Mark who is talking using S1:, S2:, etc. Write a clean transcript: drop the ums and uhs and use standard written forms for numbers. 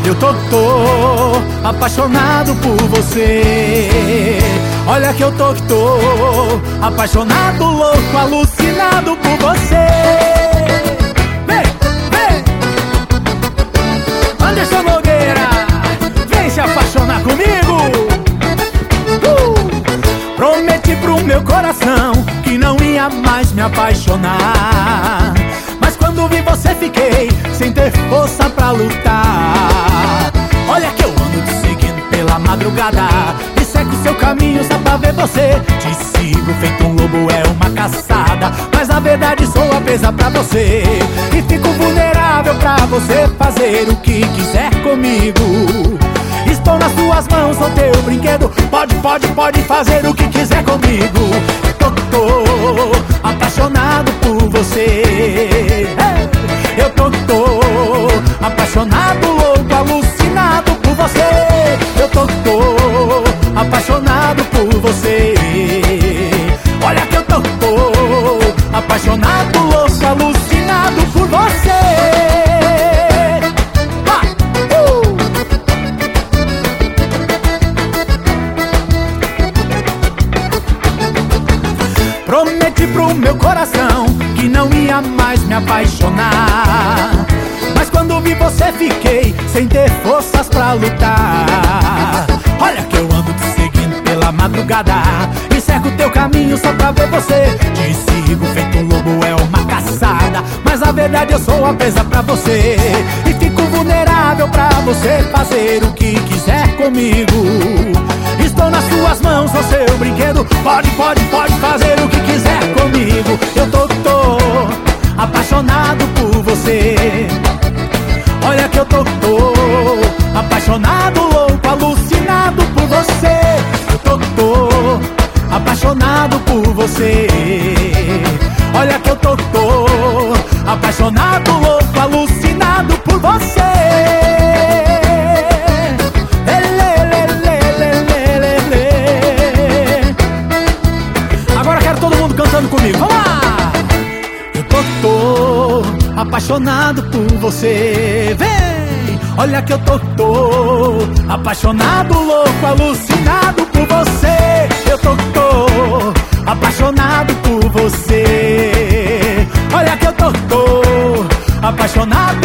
S1: Eu tô apaixonado por você. Olha que eu tô apaixonado, louco, alucinado por você. Vem, vem, Anderson Nogueira, vem se apaixonar comigo. Prometi pro meu coração que não ia mais me apaixonar, mas quando vi você fiquei sem ter força pra lutar. Olha que eu ando te seguindo pela madrugada e segue o seu caminho só pra ver você. Te sigo feito um lobo, é uma caçada, mas na verdade sou a presa pra você. E fico vulnerável pra você fazer o que quiser comigo. Estou nas suas mãos, sou teu brinquedo. Pode fazer o que quiser comigo. Tô apaixonado por você. Eu tô apaixonado, louco, alucinado por você. Eu tô apaixonado por você. Olha que eu tô apaixonado, louco, alucinado por você. Prometi pro meu coração que não ia mais me apaixonar, mas quando vi você fiquei sem ter forças pra lutar. Olha que eu ando te seguindo pela madrugada e cerco teu caminho só pra ver você. Te sigo feito um lobo, é uma caçada, mas na verdade eu sou a presa pra você. E fico vulnerável pra você fazer o que quiser comigo. Estou nas suas mãos, sou seu brinquedo. Pode fazer o que quiser comigo. Eu tô apaixonado por você. Olha que eu tô apaixonado, louco, alucinado por você. Eu tô apaixonado por você. Olha que eu tô apaixonado, louco, alucinado por você. Cantando comigo, vamos lá! Eu tô apaixonado por você. Vem! Olha que eu tô apaixonado, louco, alucinado por você. Eu tô apaixonado por você. Olha que eu tô apaixonado,